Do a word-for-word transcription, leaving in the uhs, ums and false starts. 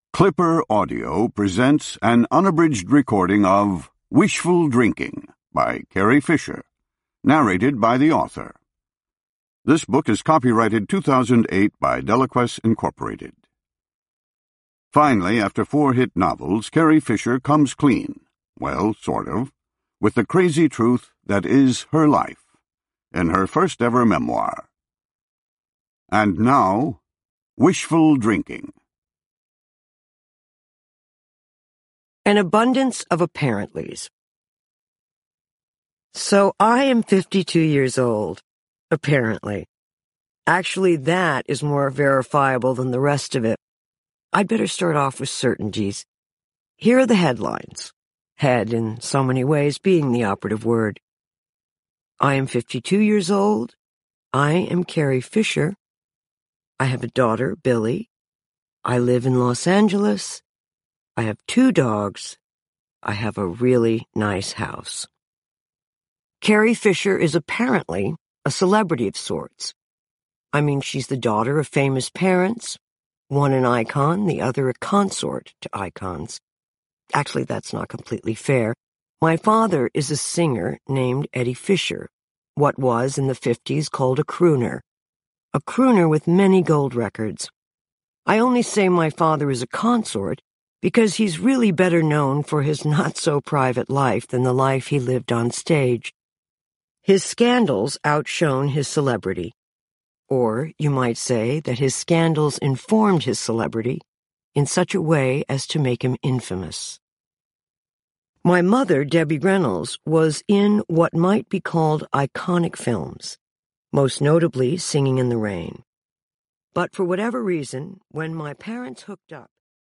Clipper Audio presents an unabridged recording of Wishful Drinking by Carrie Fisher, narrated by the author. This book is copyrighted two thousand eight by Delaquest Incorporated. Finally, after four hit novels, Carrie Fisher comes clean, well, sort of, with the crazy truth that is her life, in her first-ever memoir. And now, Wishful Drinking. An abundance of apparentlys. So I am fifty-two years old, apparently. Actually, that is more verifiable than the rest of it. I'd better start off with certainties. Here are the headlines. Head, in so many ways, being the operative word. I am fifty-two years old. I am Carrie Fisher. I have a daughter, Billy. I live in Los Angeles. I have two dogs. I have a really nice house. Carrie Fisher is apparently a celebrity of sorts. I mean, she's the daughter of famous parents, one an icon, the other a consort to icons. Actually, that's not completely fair. My father is a singer named Eddie Fisher, what was in the fifties called a crooner. A crooner with many gold records. I only say my father is a consort because he's really better known for his not-so-private life than the life he lived on stage. His scandals outshone his celebrity. Or you might say that his scandals informed his celebrity in such a way as to make him infamous. My mother, Debbie Reynolds, was in what might be called iconic films, most notably Singing in the Rain. But for whatever reason, when my parents hooked up,